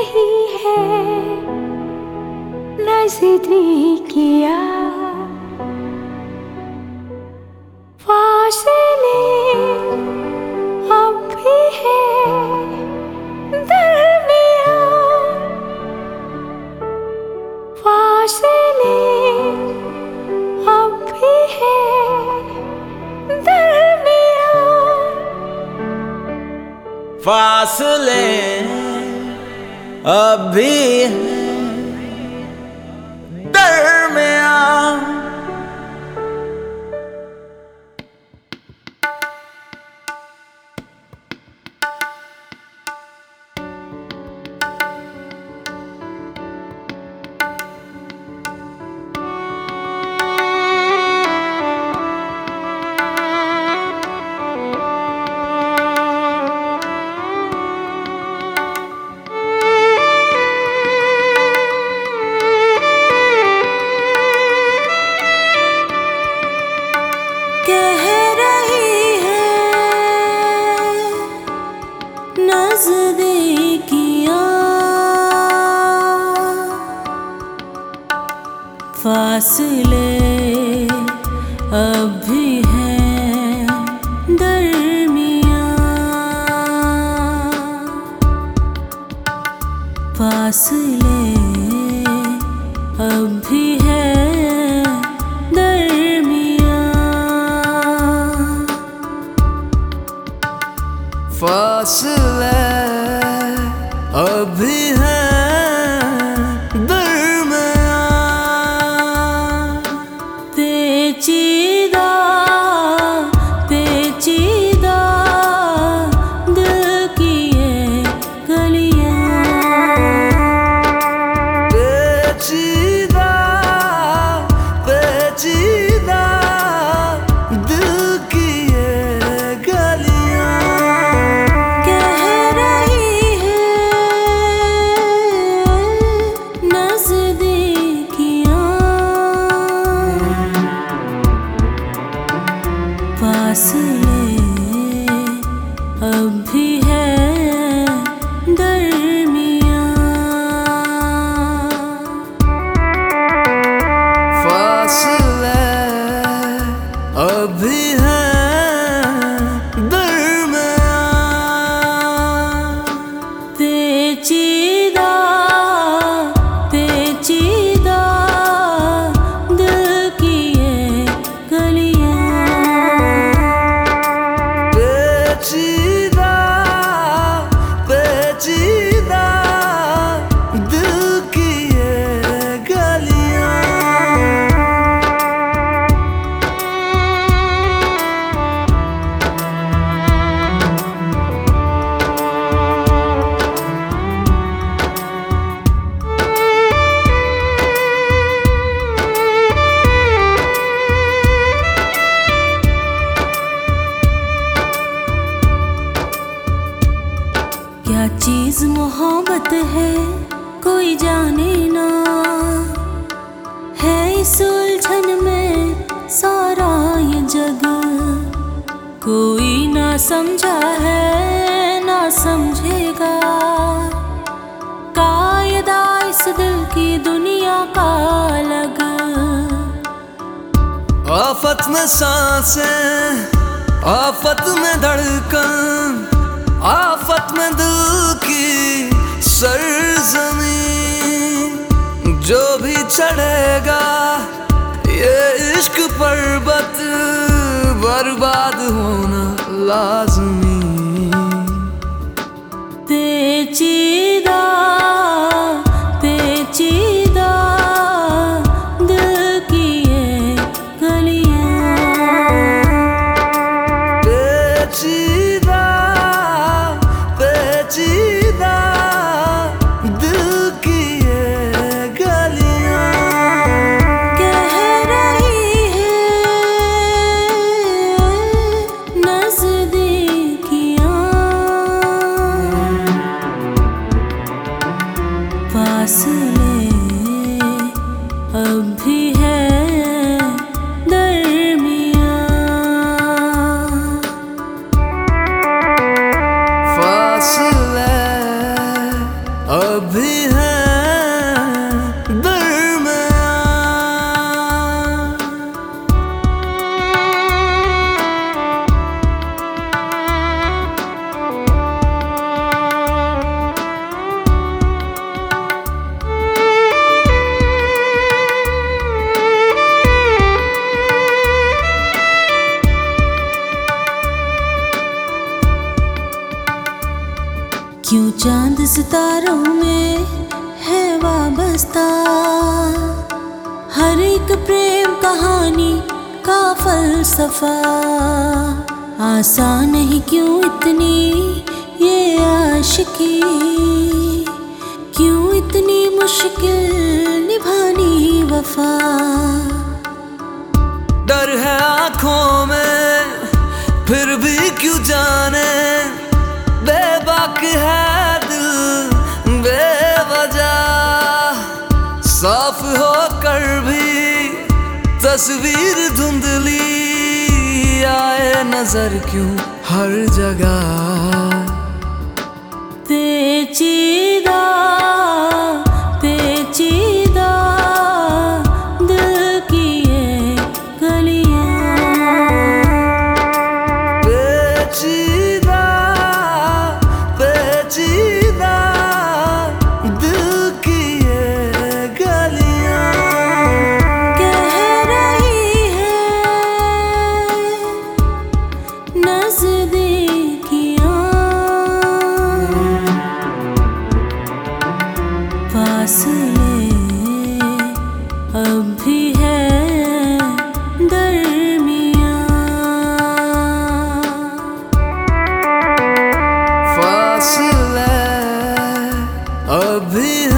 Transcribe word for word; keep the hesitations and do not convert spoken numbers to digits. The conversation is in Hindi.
रही है नज़दीकियाँ, फासले अब भी है दरमियाँ, फासले अब भी है दरमियाँ, फासले अब भी है दरमियाँ। नज़दीकियाँ, फासले अब भी हैं दरमियाँ, फासले अब भी हैं दरमियाँ, फासले अभी है दरमियाँ, पेचीदा पेचीदा दिल की ये गलियाँ, पेचीदा पेचीदा दिल की ये गलियाँ, कह रही है नज़दीकियाँ, फासले अब भी है दरमियाँ, फासले अभी है दरमियाँ, पेचीदा पेचीदा दिल की ये गलियाँ, पेचीदा पेचीदा दिल की ये गलियाँ। क्या चीज़ मोहब्बत है कोई जाने ना, है इस उलझन में सारा ये जग, कोई ना समझा है ना समझेगा, कायदा इस दिल की दुनिया का अलग, आफत में सांसें, आफत में धड़कन, आफत में दिल की सरजमीं, जो भी चढ़ेगा ये इश्क पर्वत बर्बाद होना लाज़मी, पेचीदा पेचीदा दिल की ये गलियाँ, पेचीदा पेचीदा दिल की ये गलियाँ, कह रही है नज़दीकियाँ, फासले अब भी है दरमियाँ, फासले अभी है क्यों चांद सितारों में है वाबस्ता, हर एक प्रेम कहानी का फलसफा। आसान नहीं क्यों इतनी ये आशिकी, क्यों इतनी मुश्किल निभानी वफा। डर है आँखों में फिर भी क्यों जाने, बेबाक है दिल बेवजह। साफ होकर भी तस्वीर धुंधली आए नजर क्यों हर जगह। पेचीदा पेचीदा दिल की ये गलियां, पेचीदा पेचीदा दिल की ये गलियां। कह रही है नज़दीकियां, फासले अब भी है दरमियां। फासले अभी